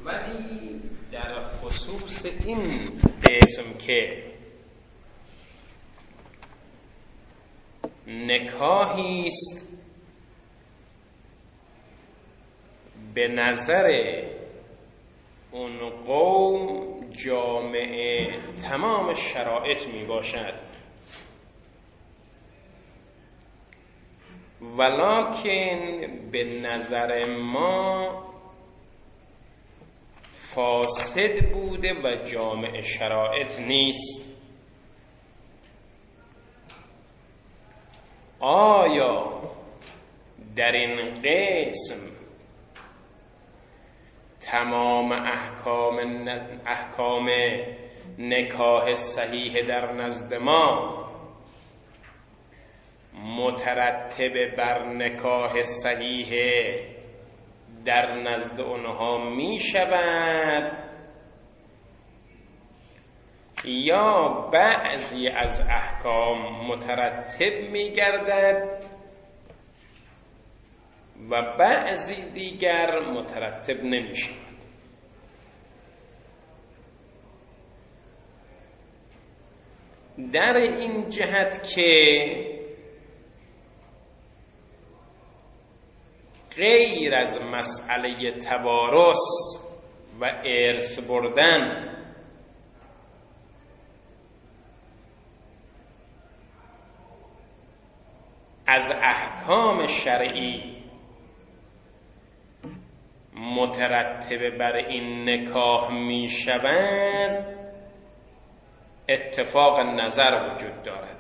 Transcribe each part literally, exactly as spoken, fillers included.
ولی در خصوص این قسم که نکاحی است به نظر اون قوم جامعه تمام شرایط می باشد، ولکن به نظر ما فاسد بوده و جامع شرایط نیست. آیا در این قسم تمام احکام احکام نکاح صحیح در نزد ما مترتب بر نکاح صحیح در نزد اونها می شود یا بعضی از احکام مترتب می گردد و بعضی دیگر مترتب نمی شود؟ در این جهت که غیر از مسئله توارث و ارث بردن از احکام شرعی مترتب بر این نکاح می شوند، اتفاق نظر وجود دارد.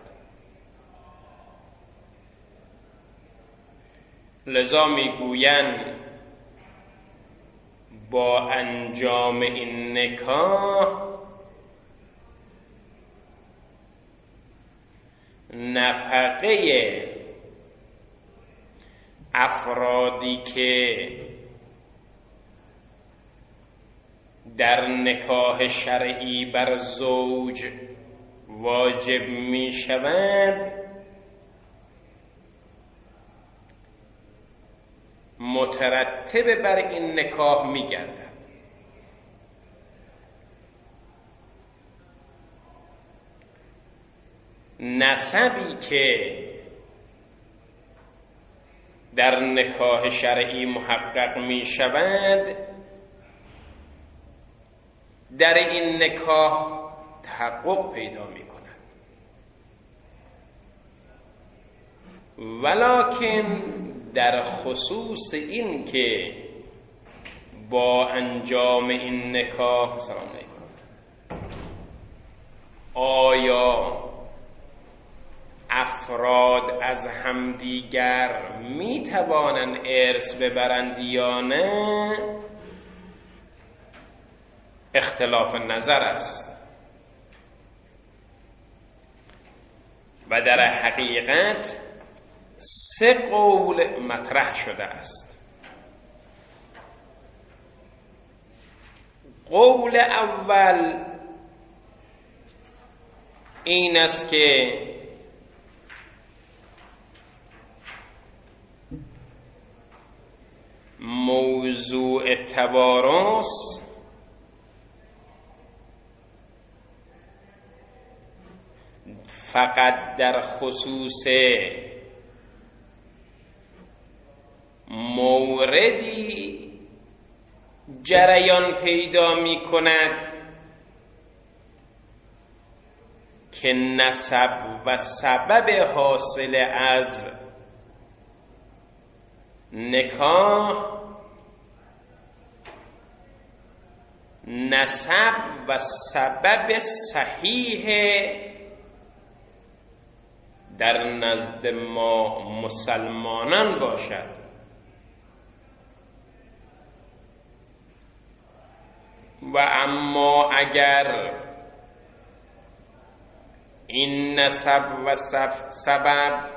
لذا میگویند با انجام این نکاح نفقه افرادی که در نکاح شرعی بر زوج واجب می شود مترتب بر این نکاح می گردد. نسبی که در نکاح شرعی محقق می شود در این نکاح تحقق پیدا می کند، ولکن در خصوص این که با انجام این نکاح سلام علیکم آیا افراد از همدیگر می توانند ارث ببرند یا نه، اختلاف نظر است و در حقیقت سه قول مطرح شده است. قول اول این است که موضوع توارث فقط در خصوص موردی جریان پیدا می کند که نسب و سبب حاصل از نکاح نسب و سبب صحیح در نزد ما مسلمانان باشد و اما اگر این نسب و سبب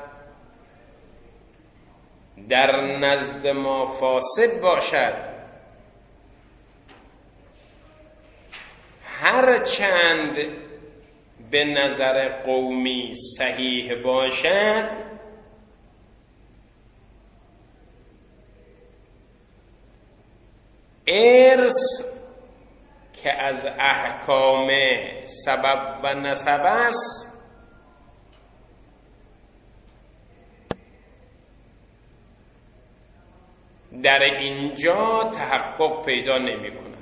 در نزد ما فاسد باشد، هر چند به نظر قومی صحیح باشد، ارث که از احکام سبب و نسب است در اینجا تحقق پیدا نمی کند.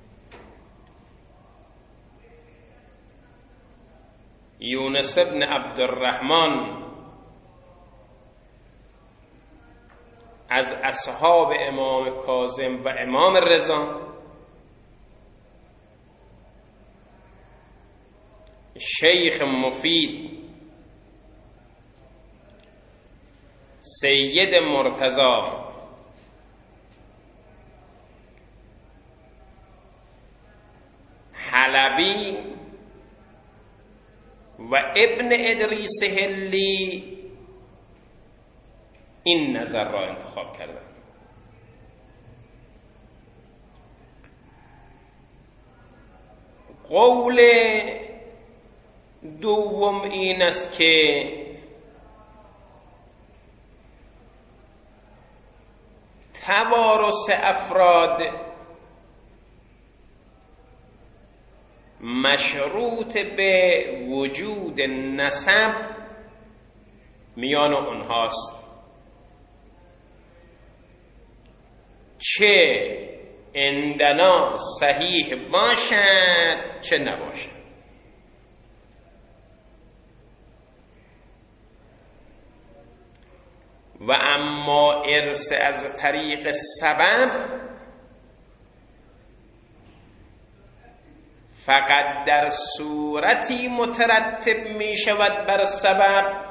یونس ابن عبدالرحمن از اصحاب امام کاظم و امام رضا شیخ مفید سید مرتضی حلبی و ابن ادریس هلی این نظر را انتخاب کردند. قول دوم این است که توارث افراد مشروط به وجود نسب میان اونهاست، چه عندنا صحیح باشد چه نباشد. و اما ارث از طریق سبب فقط در صورتی مترتب می شود بر سبب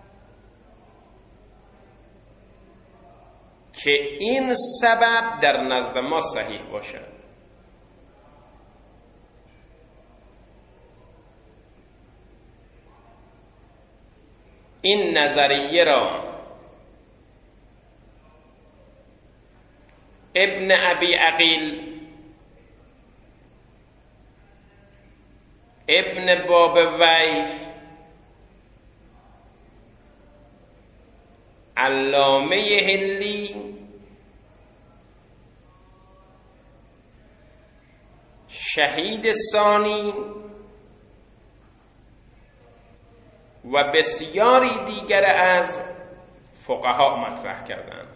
که این سبب در نزد ما صحیح باشد. این نظریه را ابن ابی عقیل، ابن بابوی، علامه هلی، شهید ثانی و بسیاری دیگر از فقها مطرح کردند.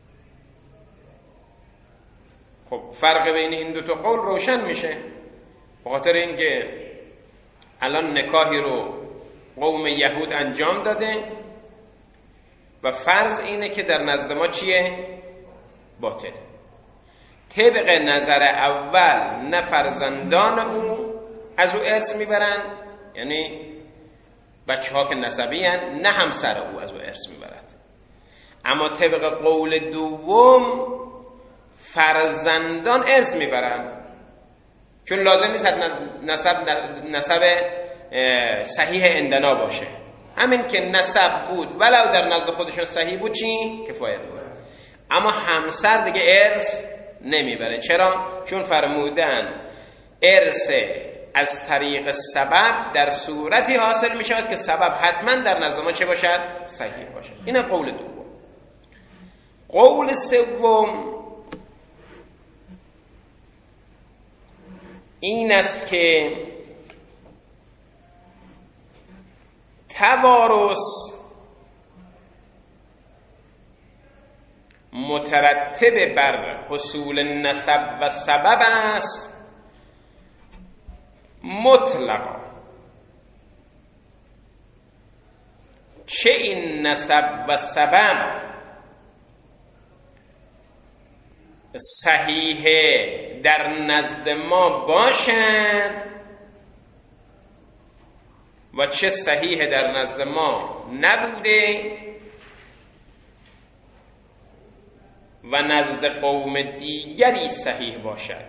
خب فرق بین این دو تا قول روشن میشه، به خاطر اینکه الان نکاحی رو قوم یهود انجام داده و فرض اینه که در نزد ما چیه؟ باطل. طبق نظر اول نه فرزندان او از او ارث میبرن، یعنی بچه ها که نسبی هن، نه همسر او از او ارث میبرد. اما طبق قول دوم فرزندان ارث میبرن، چون لازم نیست نسب نسب صحیح عندنا باشه. همین که نسب بود ولو در نزد خودشون صحیح بود چی؟ کفایت بود. اما همسر دیگه ارث نمیبره. چرا؟ چون فرمودن ارث از طریق سبب در صورتی حاصل میشود که سبب حتما در نزد ما چه باشد؟ صحیح باشد. این قول دوم. قول سوم این است که توارث مترتب بر حصول نسب و سبب است مطلقا، چه این نسب و سبب صحیح در نزد ما باشد و چه صحیح در نزد ما نبوده و نزد قوم دیگری صحیح باشد.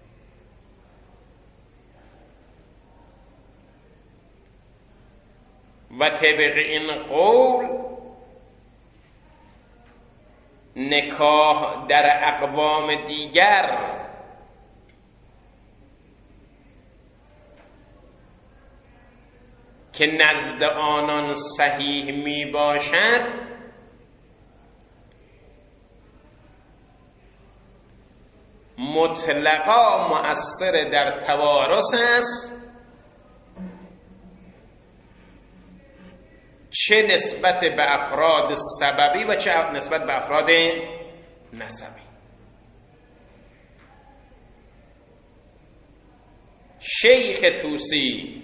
و طبق این قول نکاح در اقوام دیگر که نزد آنان صحیح می باشد مطلقا مؤثر در توارث است، چه نسبت به افراد سببی و چه نسبت به افراد نسبی. شیخ طوسی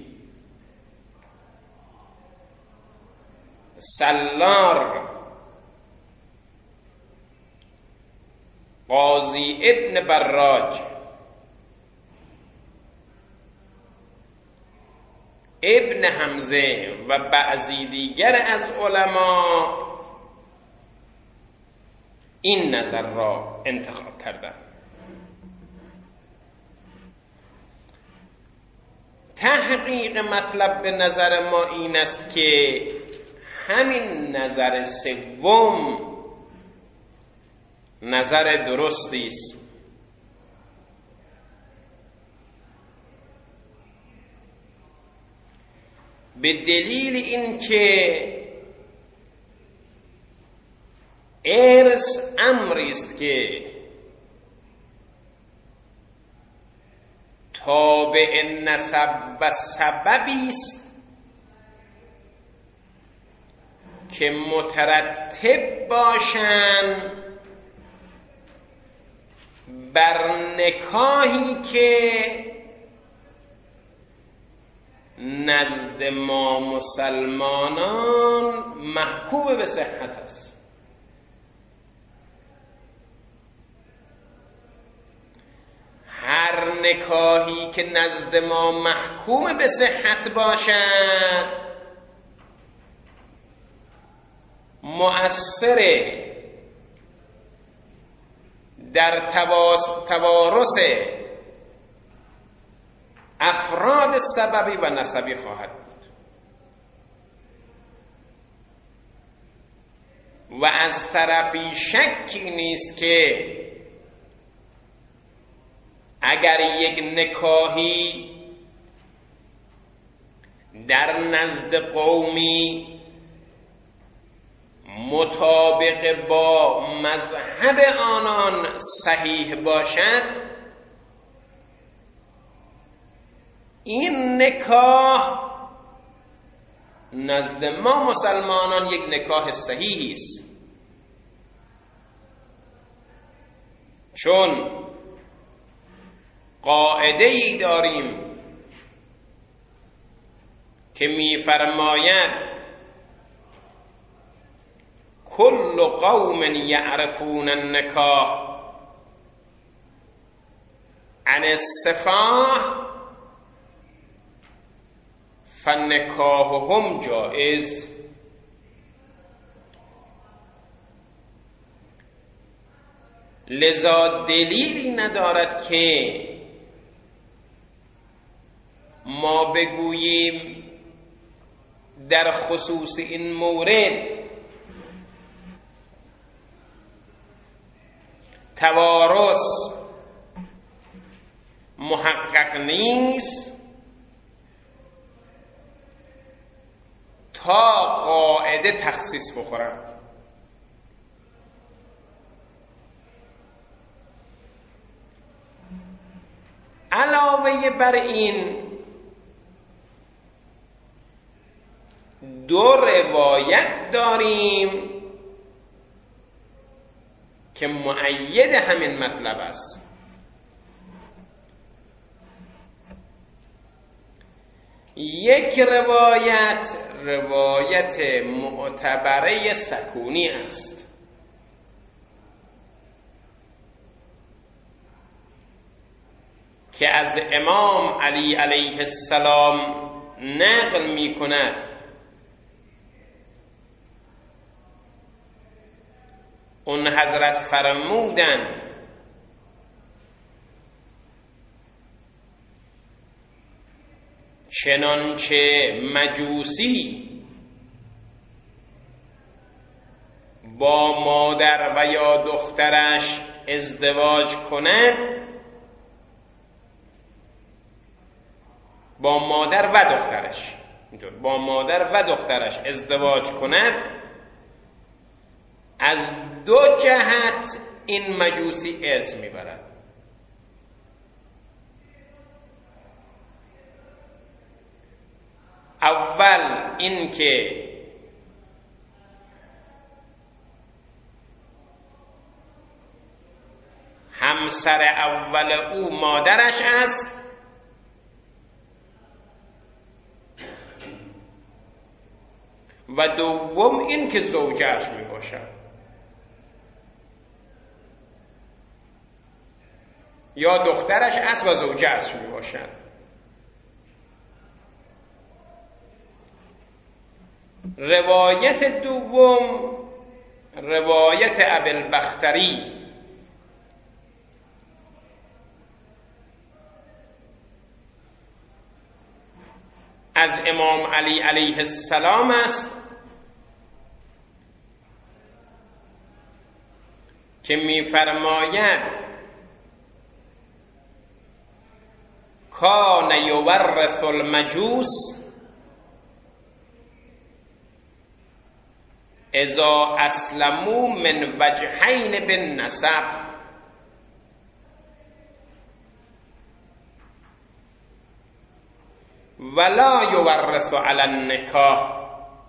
سلار قاضی ابن براج ابن حمزه و بعضی دیگر از علما این نظر را انتخاب کردند. تحقیق مطلب به نظر ما این است که همین نظر سوم نظر درستی است. به دلیل اینکه ارث امری است که تابع نسب و سببی است که مترتب باشند بر نکاحی که نزد ما مسلمانان محکوم به صحت است. هر نکاحی که نزد ما محکوم به صحت باشد مؤثر در توارث افراد سببی و نسبی خواهد بود و از طرفی شکی نیست که اگر یک نکاحی در نزد قومی مطابق با مذهب آنان صحیح باشد، این نکاح نزد ما مسلمانان یک نکاح صحیحی است، چون قاعده ای داریم که می‌فرماید کل قوم یعرفون النکاح عن السفاح فنکاحهم جائز. لذا دلیلی ندارد که ما بگوییم در خصوص این مورد توارث محقق نیست تا قاعده تخصیص بخورد. علاوه بر این دو روایت داریم که مؤید همین مطلب است. یک روایت روایت معتبره سکونی است که از امام علی علیه السلام نقل می کند اون حضرت فرمودند چنانچه مجوسی با مادر و یا دخترش ازدواج کند، با مادر و دخترش اینطور با مادر و دخترش ازدواج کند، از دو جهت این مجوسی ارث میبرد. اول این که همسر اول او مادرش است، و دوم این که زوجه‌اش می باشد یا دخترش است و زوجه‌اش می باشد. روایت دوم روایت ابوالبختری از امام علی علیه السلام است که می‌فرماید کان یورث المجوس اذا اسلموا من وجهین بالنسب ولا یورث علی النکاح،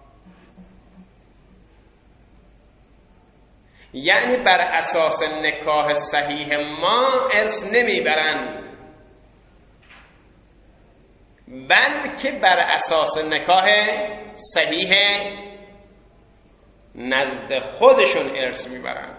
یعنی بر اساس نکاح صحیح ما ارث نمیبرند، بلکه بر اساس نکاح صحیح نزد خودشون ارث میبرند.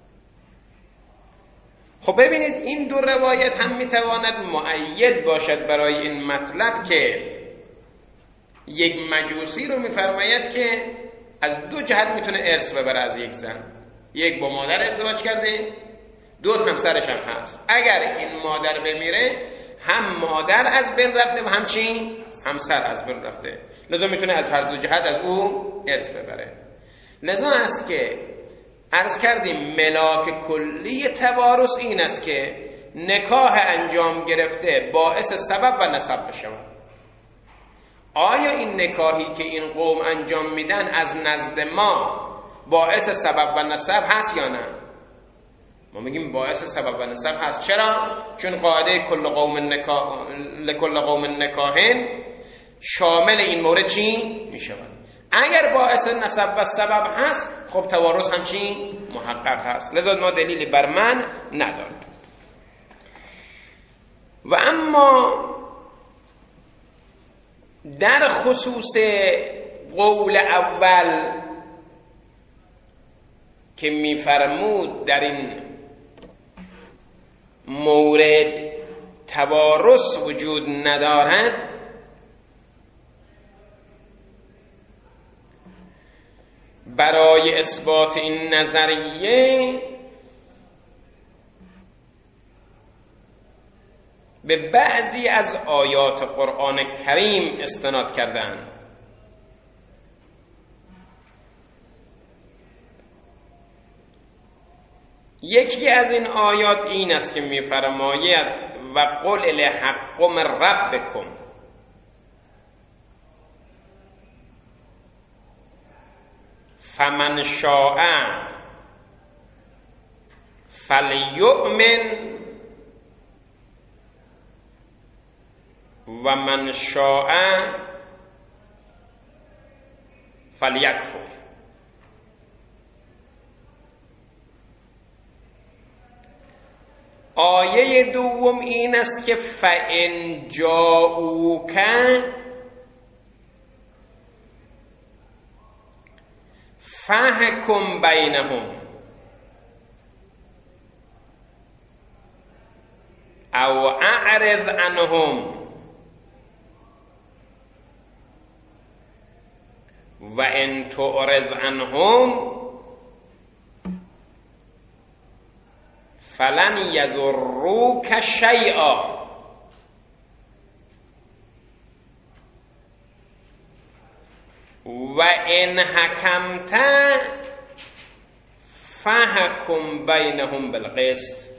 خب ببینید این دو روایت هم میتواند مؤید باشد برای این مطلب که یک مجوسی رو میفرماید که از دو جهت میتونه ارث ببره از یک زن، یک با مادر ازدواج کرده، دو همسرش هم هست. اگر این مادر بمیره هم مادر از بین رفته و همچین همسر از بین رفته، لذا میتونه از هر دو جهت از او ارث ببره. لذا است که عرض کردیم ملاک کلی توارث این است که نکاح انجام گرفته باعث سبب و نسب بشود. آیا این نکاحی که این قوم انجام میدن از نزد ما باعث سبب و نسب هست یا نه؟ ما میگیم باعث سبب و نسب هست. چرا؟ چون قاعده کل قوم نکاح لکل قوم نکاحن شامل این مورد چی میشود. اگر باعث نسب و سبب هست خب توارث هم چی محقق هست، لذا ما دلیلی بر من نداریم. و اما در خصوص قول اول که میفرمود در این مورد توارث وجود ندارد، برای اثبات این نظریه به بعضی از آیات قرآن کریم استناد کردند. یکی از این آیات این است که می‌فرماید و قل الحق من ربکم فمن شاء فلیؤمن و من شاء فلیکفر. آیه دوم این است که فَإِنْ جَاءُوكَ فَاحْكُمْ بَيْنَهُمْ أَوْ أَعْرِضْ عَنْهُمْ وَإِنْ تُعْرِضْ عَنْهُمْ فلن یضروک شیئا و ان حکمت فحکم بینهم بالقسط.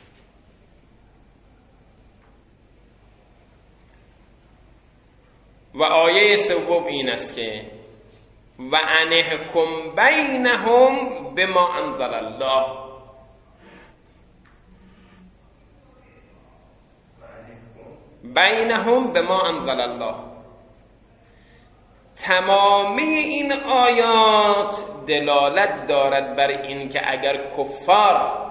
و آیه سوم این است که و ان حکم بینهم بما انزل الله. بینهم بما انزل الله تمامی این آیات دلالت دارد بر این که اگر کفار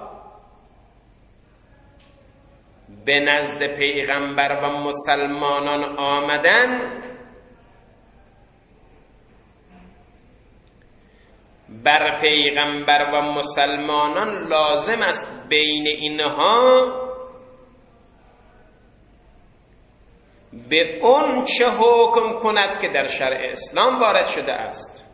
به نزد پیغمبر و مسلمانان آمدن، بر پیغمبر و مسلمانان لازم است بین اینها به اون چه حکم کند که در شرع اسلام وارد شده است.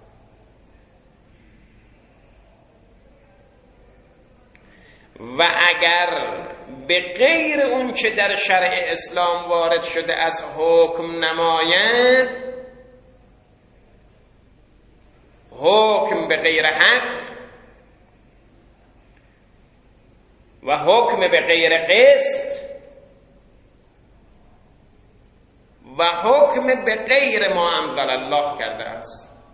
و اگر به غیر اون چه در شرع اسلام وارد شده است حکم نماید، حکم به غیر حق و حکم به غیر قسط و حکم به غیر ما انزل الله کرده است.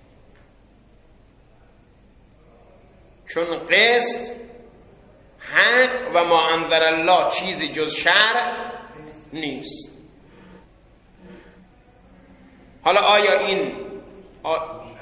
چون قسط، حق و ما انزل الله چیزی جز شرع نیست. حالا آیا این آ...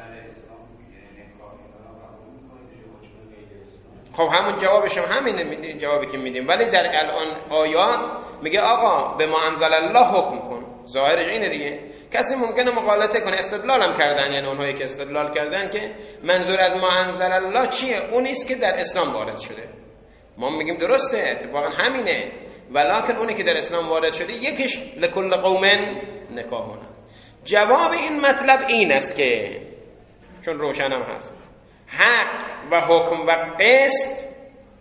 خب همون جوابش هم همینه، جوابی که میدیم. ولی در الان آیات میگه آقا به ما انزل الله حکم کن، ظاهرش اینه دیگه. کسی ممکنه مغالطه کنه، استدلال هم کردن، یعنی اونهایی که استدلال کردن که منظور از ما انزل الله چیه؟ اون است که در اسلام وارد شده. ما میگیم درسته، اتفاقا همینه، ولکن اونی که در اسلام وارد شده یکیش لکل قوم نکاحونه. جواب این مطلب این است که چون روشنم هست، حق و حکم و قسط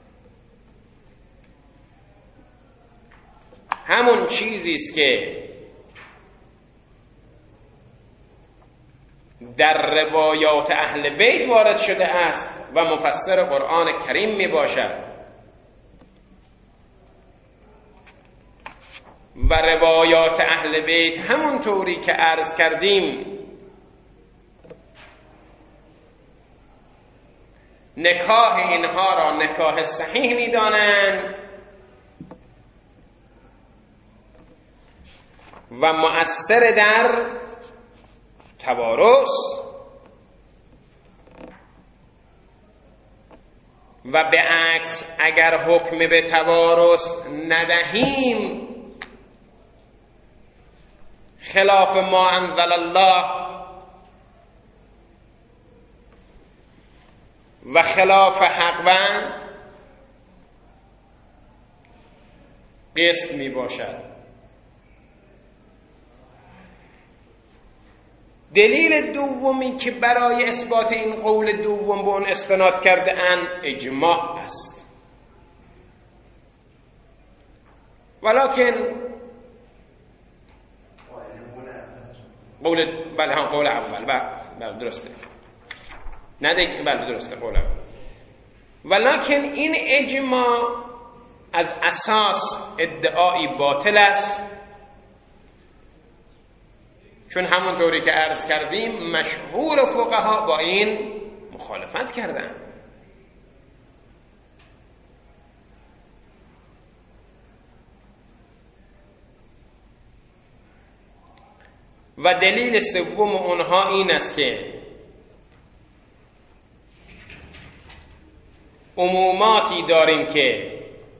همون چیزی است که در روایات اهل بیت وارد شده است و مفسر قرآن کریم می باشد. و روایات اهل بیت همون طوری که عرض کردیم نکاح اینها را نکاح صحیح می دانند و مؤثر در توارث و به عکس اگر حکم به توارث ندهیم خلاف ما انزل الله و خلاف حق و قسط می باشد. دلیل دومی که برای اثبات این قول دوم به اون استناد کرده ان اجماع است، ولکن قول بله هم قول اول بله درسته نه دیگه بله درسته قول اول، ولکن این اجماع از اساس ادعایی باطل است، چون همونطوری که عرض کردیم مشهور فقها با این مخالفت کردن. و دلیل سوم اونها این است که عموماتی داریم که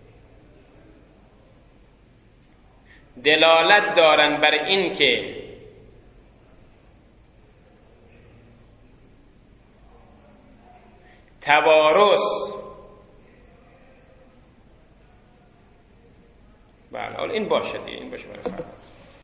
دلالت دارن بر این که توارث بله این باشه دیگه این باشه برای فردا.